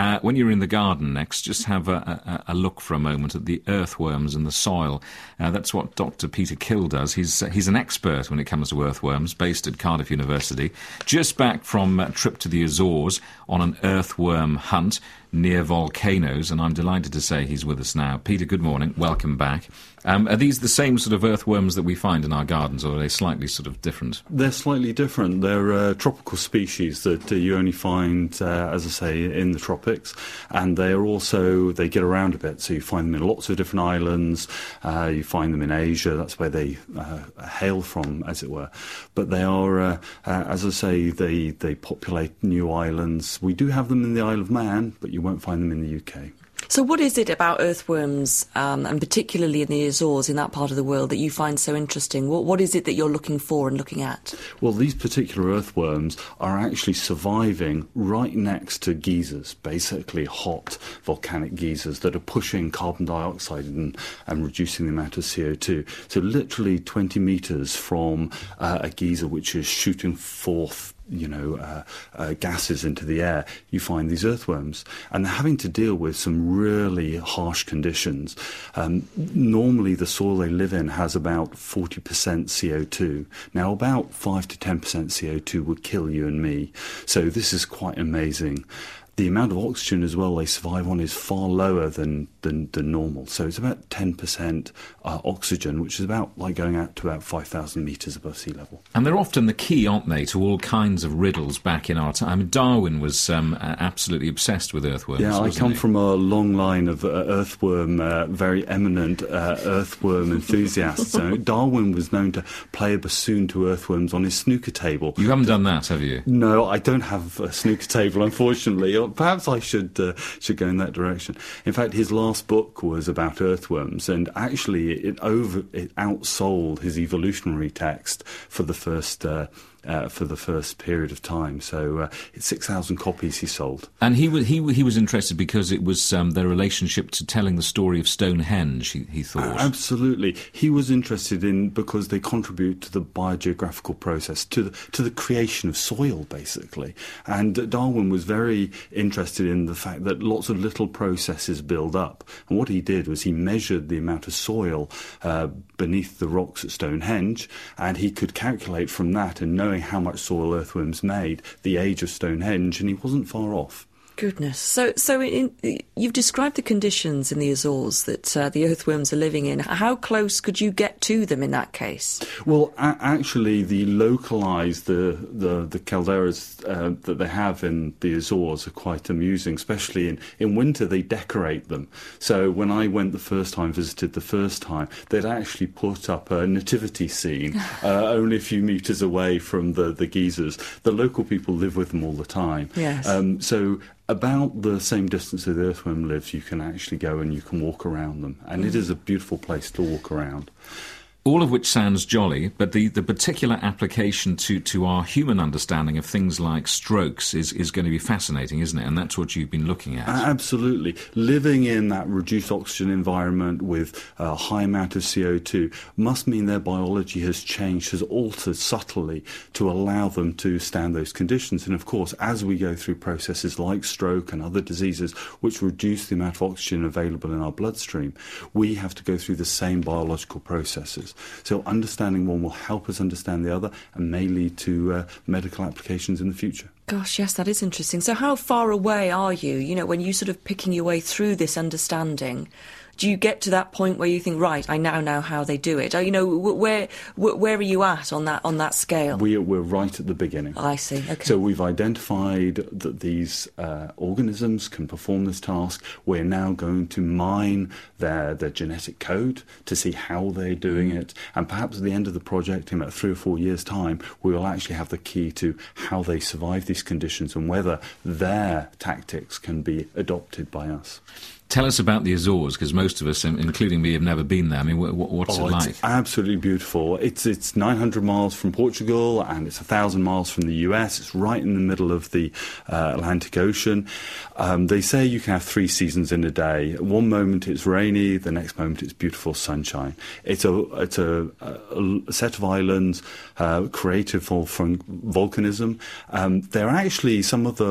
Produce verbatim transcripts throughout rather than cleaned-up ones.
Uh, when you're in the garden next, just have a, a, a look for a moment at the earthworms and the soil. Uh, that's what Doctor Peter Kill does. He's uh, he's an expert when it comes to earthworms, based at Cardiff University. Just back from a trip to the Azores on an earthworm hunt near volcanoes, and I'm delighted to say he's with us now. Peter, good morning. Welcome back. Um, are these the same sort of earthworms that we find in our gardens, or are they slightly sort of different? They're slightly different. They're uh, tropical species that uh, you only find, uh, as I say, in the tropics, and they are also, they get around a bit, so you find them in lots of different islands, uh, you find them in Asia, that's where they uh, hail from, as it were. But they are, uh, uh, as I say, they, they populate new islands. We do have them in the Isle of Man, but you won't find them in the U K. So what is it about earthworms, um, and particularly in the Azores, in that part of the world, that you find so interesting? What, what is it that you're looking for and looking at? Well, these particular earthworms are actually surviving right next to geysers, basically hot volcanic geysers that are pushing carbon dioxide and, and reducing the amount of C O two. So literally twenty metres from uh, a geyser which is shooting forth you know, uh, uh, gases into the air, you find these earthworms. And they're having to deal with some really harsh conditions. Um, normally, the soil they live in has about forty percent C O two. Now, about five to ten percent C O two would kill you and me. So this is quite amazing. The amount of oxygen as well they survive on is far lower than, than, than normal. So it's about ten percent uh, oxygen, which is about like going out to about five thousand metres above sea level. And they're often the key, aren't they, to all kinds of riddles back in our time. I mean, Darwin was um, absolutely obsessed with earthworms. Yeah, I come he? from a long line of uh, earthworm, uh, very eminent uh, earthworm enthusiasts. So Darwin was known to play a bassoon to earthworms on his snooker table. You haven't done that, have you? No, I don't have a snooker table, unfortunately. Perhaps I should uh, should go in that direction. In fact, his last book was about earthworms, and actually it over it outsold his evolutionary text for the first uh, uh, for the first period of time. So uh, it's six thousand copies he sold. And he was he he was interested because it was um, their relationship to telling the story of Stonehenge. He, he thought uh, absolutely he was interested in because they contribute to the biogeographical process, to the to the creation of soil, basically. And Darwin was very interested in the fact that lots of little processes build up. And what he did was he measured the amount of soil uh, beneath the rocks at Stonehenge, and he could calculate from that, and knowing how much soil earthworms made, the age of Stonehenge, and he wasn't far off. Goodness. So so in, you've described the conditions in the Azores that uh, the earthworms are living in. How close could you get to them in that case? Well, a- actually, the localised, the, the, the calderas uh, that they have in the Azores are quite amusing, especially in, in winter they decorate them. So when I went the first time, visited the first time, they'd actually put up a nativity scene uh, only a few metres away from the, the geysers. The local people live with them all the time. Yes. Um, so about the same distance that the earthworm lives, you can actually go and you can walk around them. And mm. it is a beautiful place to walk around. All of which sounds jolly, but the, the particular application to, to our human understanding of things like strokes is, is going to be fascinating, isn't it? And that's what you've been looking at. Absolutely. Living in that reduced oxygen environment with a high amount of C O two must mean their biology has changed, has altered subtly to allow them to stand those conditions. And of course, as we go through processes like stroke and other diseases which reduce the amount of oxygen available in our bloodstream, we have to go through the same biological processes. So understanding one will help us understand the other and may lead to uh, medical applications in the future. Gosh, yes, that is interesting. So how far away are you, you know, when you're sort of picking your way through this understanding? Do you get to that point where you think, right, I now know how they do it? You know, where where are you at on that on that scale? We are, we're right at the beginning. I see, okay. So we've identified that these uh, organisms can perform this task. We're now going to mine their, their genetic code to see how they're doing it. And perhaps at the end of the project, in about three or four years' time, we will actually have the key to how they survive these conditions and whether their tactics can be adopted by us. Tell us about the Azores, because most of us, including me, have never been there. I mean, what, what's oh, it like? It's absolutely beautiful. It's it's nine hundred miles from Portugal and it's one thousand miles from the U S. It's right in the middle of the uh, Atlantic Ocean. Um, they say you can have three seasons in a day. One moment it's rainy, the next moment it's beautiful sunshine. It's a it's a, a set of islands uh, created for, from volcanism. Um, they're actually some of the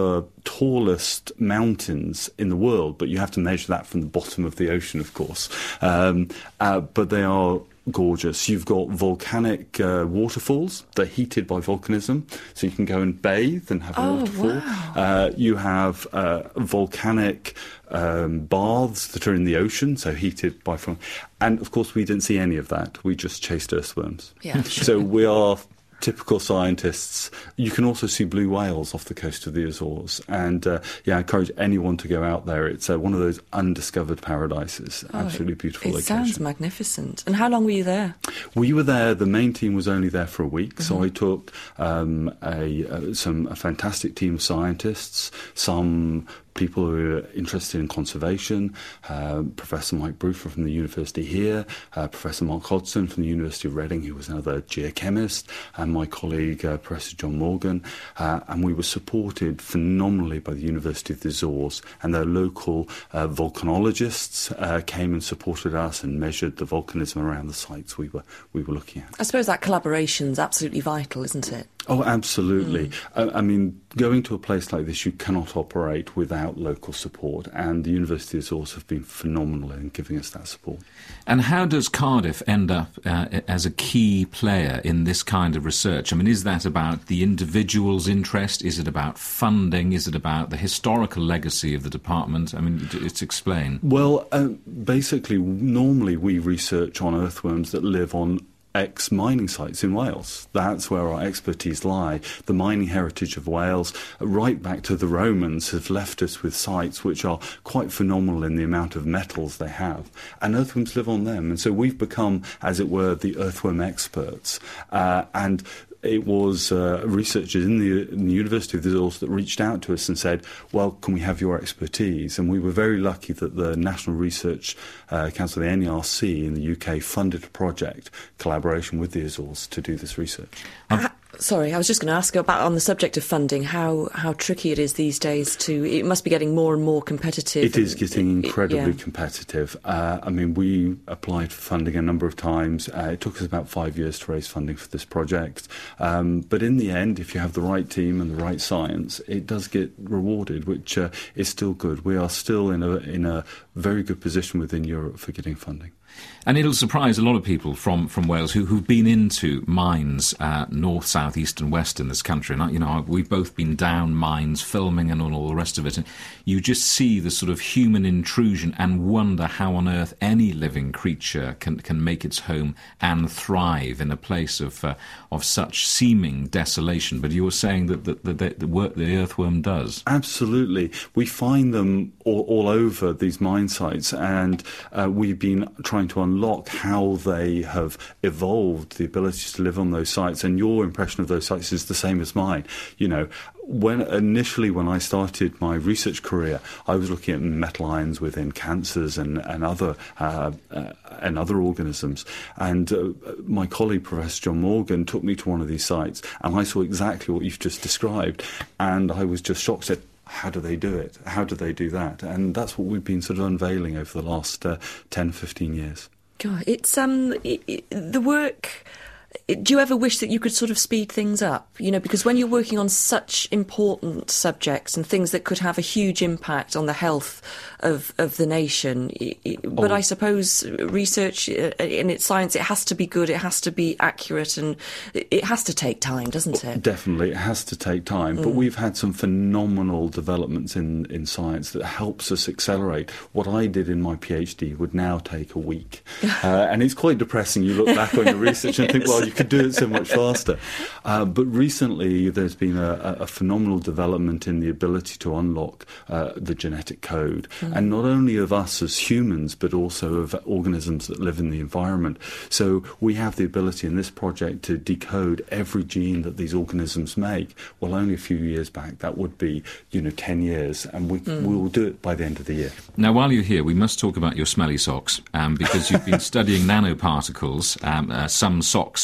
tallest mountains in the world, but you have to measure that from the bottom of the ocean, of course. Um, uh, but they are gorgeous. You've got volcanic uh, waterfalls. They're heated by volcanism, so you can go and bathe and have a oh, waterfall. Wow. Uh, you have uh, volcanic um, baths that are in the ocean, so heated by... And, of course, we didn't see any of that. We just chased earthworms. Yeah, sure. So we are... typical scientists. You can also see blue whales off the coast of the Azores. And, uh, yeah, I encourage anyone to go out there. It's uh, one of those undiscovered paradises. Oh, Absolutely beautiful it location. It sounds magnificent. And how long were you there? We were there, the main team was only there for a week, mm-hmm. so I took um, a, uh, some, a fantastic team of scientists, some people who are interested in conservation, uh, Professor Mike Bruford from the university here, uh, Professor Mark Hodgson from the University of Reading, who was another geochemist, and my colleague, uh, Professor John Morgan, uh, and we were supported phenomenally by the University of the Azores, and their local uh, volcanologists uh, came and supported us and measured the volcanism around the sites we were we were looking at. I suppose that collaboration's absolutely vital, isn't it? Oh, absolutely. Mm. I, I mean, going to a place like this, you cannot operate without local support, and the University of Azores have been phenomenal in giving us that support. And how does Cardiff end up uh, as a key player in this kind of research? I mean, is that about the individual's interest? Is it about funding? Is it about the historical legacy of the department? I mean, it's explain. Well, uh, basically, normally we research on earthworms that live on ex-mining sites in Wales. That's where our expertise lie. The mining heritage of Wales, right back to the Romans, have left us with sites which are quite phenomenal in the amount of metals they have. And earthworms live on them. And so we've become, as it were, the earthworm experts. Uh, and it was uh, researchers in the, in the University of the Azores that reached out to us and said, well, can we have your expertise? And we were very lucky that the National Research uh, Council, the N E R C in the U K, funded a project, collaboration with the Azores, to do this research. Uh, sorry, I was just going to ask about, on the subject of funding, how, how tricky it is these days to... It must be getting more and more competitive. It is getting it, incredibly it, yeah. competitive. Uh, I mean, we applied for funding a number of times. Uh, it took us about five years to raise funding for this project. Um, but in the end, if you have the right team and the right science, it does get rewarded, which uh, is still good. We are still in a, in a very good position within Europe for getting funding. And it'll surprise a lot of people from, from Wales who, who've been into mines, uh, north, south, east and west in this country. And, you know, we've both been down mines, filming and all, all the rest of it. And you just see the sort of human intrusion and wonder how on earth any living creature can, can make its home and thrive in a place of uh, of such seeming desolation. But you were saying that the, the, the work the earthworm does. Absolutely. We find them all, all over these mine sites, and uh, we've been trying to unlock how they have evolved the ability to live on those sites. And your impression of those sites is the same as mine. You know, when initially when I started my research career, I was looking at metal ions within cancers and, and other uh, uh, and other organisms. And uh, my colleague, Professor John Morgan, took me to one of these sites, and I saw exactly what you've just described. And I was just shocked. Said, how do they do it? How do they do that? And that's what we've been sort of unveiling over the last uh, ten, fifteen years. God, it's um it, it, the work. Do you ever wish that you could sort of speed things up? You know, because when you're working on such important subjects and things that could have a huge impact on the health of, of the nation, it, but oh. I suppose research in its science, it has to be good, it has to be accurate, and it has to take time, doesn't it? Definitely, it has to take time. Mm. But we've had some phenomenal developments in, in science that helps us accelerate. What I did in my PhD would now take a week. uh, and it's quite depressing. You look back on your research and yes. think, well, you could do it so much faster. Uh, but recently there's been a, a phenomenal development in the ability to unlock uh, the genetic code. Mm. And not only of us as humans, but also of organisms that live in the environment. So we have the ability in this project to decode every gene that these organisms make. Well, only a few years back, that would be, you know, ten years. And we, mm. we will do it by the end of the year. Now, while you're here, we must talk about your smelly socks, um, because you've been studying nanoparticles. Um, uh, some socks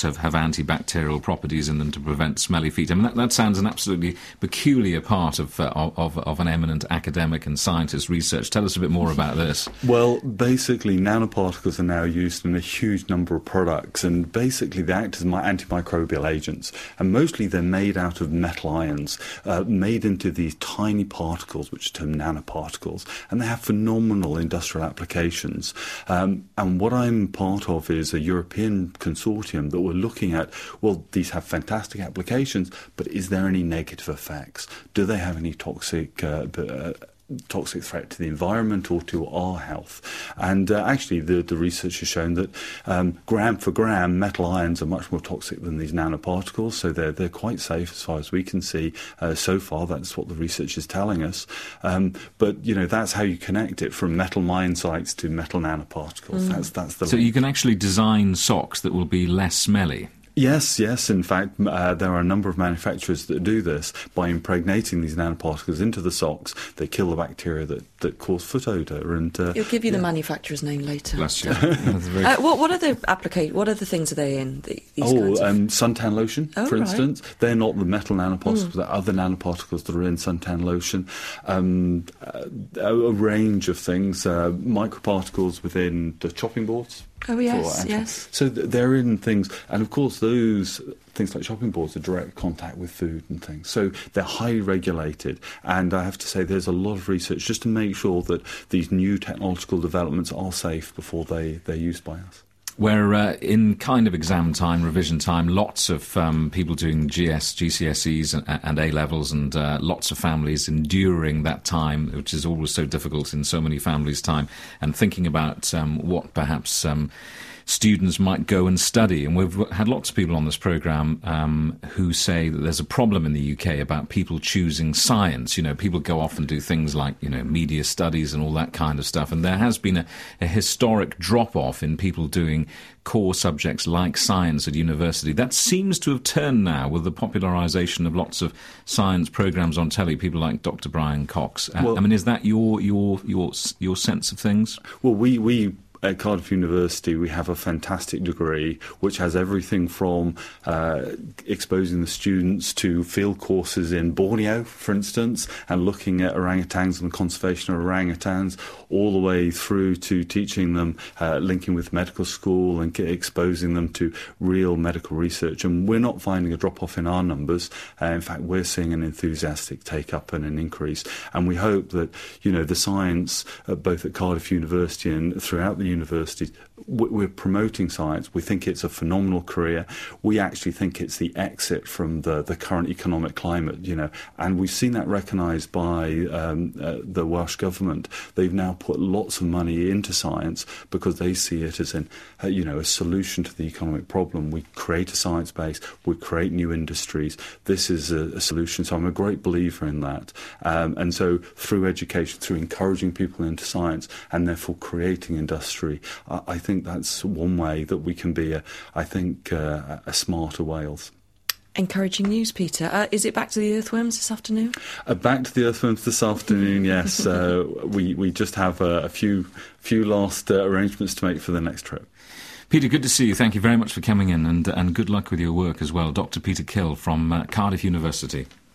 have, have antibacterial properties in them to prevent smelly feet. I mean, that, that sounds an absolutely peculiar part of, uh, of, of an eminent academic and scientist research. Tell us a bit more about this. Well, basically, nanoparticles are now used in a huge number of products, and basically they act as antimicrobial agents. And mostly they're made out of metal ions, uh, made into these tiny particles, which are termed nanoparticles, and they have phenomenal industrial applications. Um, and what I'm part of is a European consortium that we're looking at, well, these have fantastic applications, but is there any negative effects? Do they have any toxic uh, uh, toxic threat to the environment or to our health? And uh, actually the, the research has shown that um, gram for gram metal ions are much more toxic than these nanoparticles, so they're, they're quite safe as far as we can see uh, so far. That's what the research is telling us. Um, but, you know, that's how you connect it from metal mine sites to metal nanoparticles. Mm. That's, that's the So you can actually design socks that will be less smelly? Yes, yes. In fact, uh, there are a number of manufacturers that do this by impregnating these nanoparticles into the socks. They kill the bacteria that, that cause foot odour. And uh, He'll give you yeah. the manufacturer's name later. Bless you. uh, what, what other applica- What other things are they in? The, these oh, kinds of... um, suntan lotion, oh, for right. instance. They're not the metal nanoparticles, Mm. but there are other nanoparticles that are in suntan lotion. Um, uh, a, a range of things. Uh, microparticles within the chopping boards. Oh, yes, yes. So th- they're in things, and of course those things like chopping boards are direct contact with food and things. So they're highly regulated, and I have to say there's a lot of research just to make sure that these new technological developments are safe before they, they're used by us. We're uh, in kind of exam time, revision time, lots of um, people doing G S, G C S Es and, and A-levels, and uh, lots of families enduring that time, which is always so difficult in so many families' time, and thinking about um, what perhaps um, students might go and study. And we've had lots of people on this programme um, who say that there's a problem in the U K about people choosing science. You know, people go off and do things like, you know, media studies and all that kind of stuff. And there has been a, a historic drop-off in people doing core subjects like science at university. That seems to have turned now with the popularisation of lots of science programmes on telly, people like Doctor Brian Cox. Uh, well, I mean, is that your your your your sense of things? Well, we... we At Cardiff University, we have a fantastic degree which has everything from uh, exposing the students to field courses in Borneo, for instance, and looking at orangutans and the conservation of orangutans, all the way through to teaching them, uh, linking with medical school and get, exposing them to real medical research. And we're not finding a drop-off in our numbers. Uh, in fact, we're seeing an enthusiastic take-up and an increase. And we hope that, you know, the science, uh, both at Cardiff University and throughout the universities, we're promoting science. We think it's a phenomenal career. We actually think it's the exit from the, the current economic climate, you know, and we've seen that recognised by um, uh, the Welsh Government. They've now put lots of money into science because they see it as an, uh, you know, a solution to the economic problem. We create a science base, we create new industries. This is a, a solution. So I'm a great believer in that. Um, and so through education, through encouraging people into science and therefore creating industry, I, I think that's one way that we can be, a, I think, uh, a smarter Wales. Encouraging news, Peter. Uh, is it back to the earthworms this afternoon? Uh, back to the earthworms this afternoon, yes. Uh, we, we just have uh, a few, few last uh, arrangements to make for the next trip. Peter, good to see you. Thank you very much for coming in, and, and good luck with your work as well. Doctor Peter Kill from uh, Cardiff University.